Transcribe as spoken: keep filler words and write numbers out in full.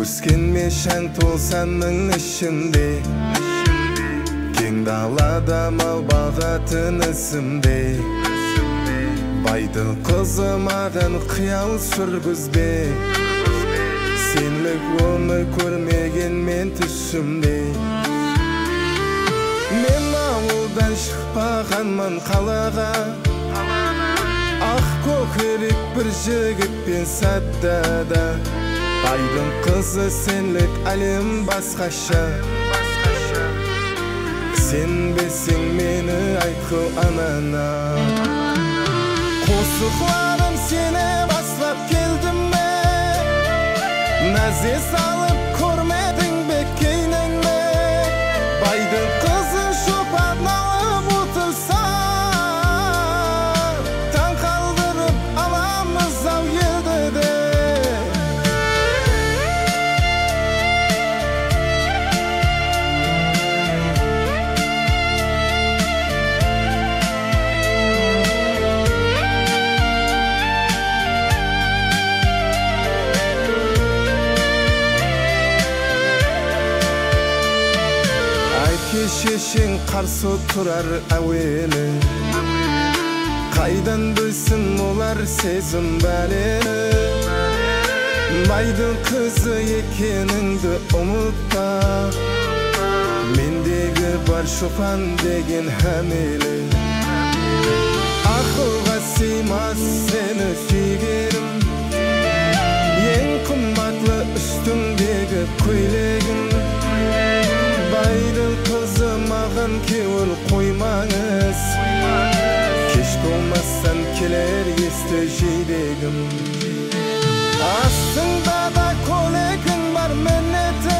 Өскен мешен толсанның ішінде, кең далада мал бағатын ісімде. Байдың қызы маған қиял сүргізбе, сенлік оны көрмеген мен түсімде. Мен ауылдан шықпағанмын қалаға, ақ көкірек бір жігітпен сәттада. Байдың қызы сенлік әлем басқаша, сенбесең мені айтқыл анана. Қосықларым сені баслап келдім ме, нәзе салып көрмедің бе кейніңме. Байдың қызы шопан алып отырса, таң қалдырып аламыз ау еді де. Шешең қарсы тұрар әуелі, қайдан білсін олар сезім бәлені. Байдың қызы екеніңді ұмытпа, мендегі бар шопан деген әмелі. Ақылға сыймас сені сүйгенім, ең қымбатлы үстіңдегі көйлегім. Байдың қызы маған кеуіл қоймаңыз, кеш болмастан келер есті жейдегім. Астыңда да көйлегің бар мінеті,